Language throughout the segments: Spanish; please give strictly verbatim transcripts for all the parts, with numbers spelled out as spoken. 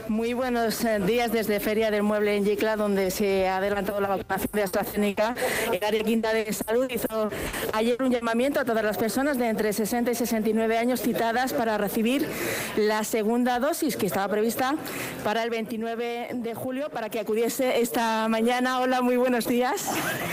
Muy buenos días desde Feria del Mueble en Yecla, donde se ha adelantado la vacunación de AstraZeneca. El área quinta de salud hizo ayer un llamamiento a todas las personas de entre sesenta y sesenta y nueve años citadas para recibir la segunda dosis, que estaba prevista para el veintinueve de julio, para que acudiese esta mañana. Hola, muy buenos días.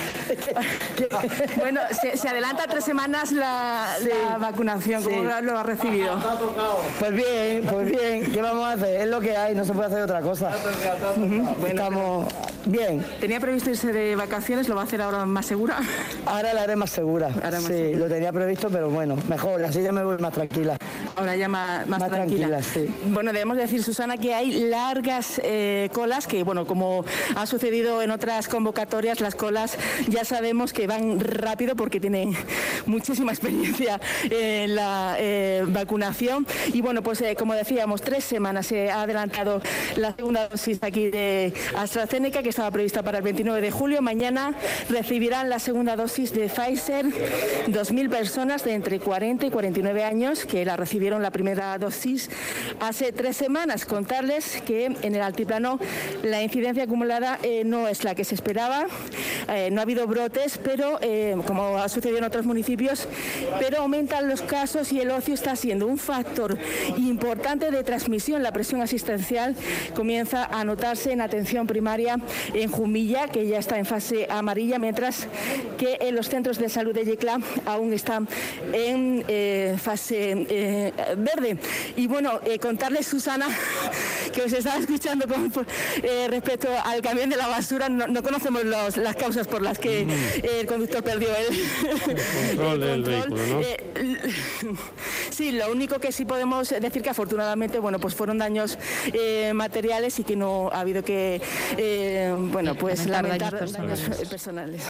Bueno, se, se adelanta tres semanas la, sí, la vacunación. ¿Cómo sí. lo ha recibido? Pues bien, pues bien. ¿Qué vamos a hacer? Es lo que hay, no se puede hacer otra cosa. Uh-huh. Bueno, estamos bien. ¿Tenía previsto irse de vacaciones? ¿Lo va a hacer ahora más segura? Ahora la haré más segura. Ahora más sí, segura. Lo tenía previsto, pero bueno, mejor. Así ya me voy más tranquila. Ahora ya más, más, más tranquila. tranquila sí. Bueno, debemos decir, Susana, que hay largas eh, colas, que bueno, como ha sucedido en otras convocatorias, las colas ya sabemos que van rápido porque tienen muchísima experiencia en la eh, vacunación. Y bueno, pues eh, como decíamos, tres semanas se ha adelantado la segunda dosis aquí de AstraZeneca, que estaba prevista para el veintinueve de julio. Mañana recibirán la segunda dosis de Pfizer dos mil personas de entre cuarenta y cuarenta y nueve años que la recibieron la primera dosis hace tres semanas. Contarles que en el altiplano la incidencia acumulada eh, no es la que se esperaba, eh, no ha habido brotes, pero eh, como ha sucedido en otros municipios, pero aumentan los casos y el ocio está siendo un factor importante de transmisión. La presión asistencial comienza a notarse en atención primaria en Jumilla, que ya está en fase amarilla, mientras que en los centros de salud de Yecla aún están en eh, fase eh, verde. Y bueno, eh, contarles, Susana, que os estaba escuchando con, eh, respecto al camión de la basura. No, no conocemos los, las causas por las que eh, el conductor perdió el, el control del vehículo, ¿no? Eh, sí, lo único que sí podemos decir que afortunadamente, bueno, pues fueron daños eh, materiales y que no ha habido que, eh, bueno, pues lamentar daños personales.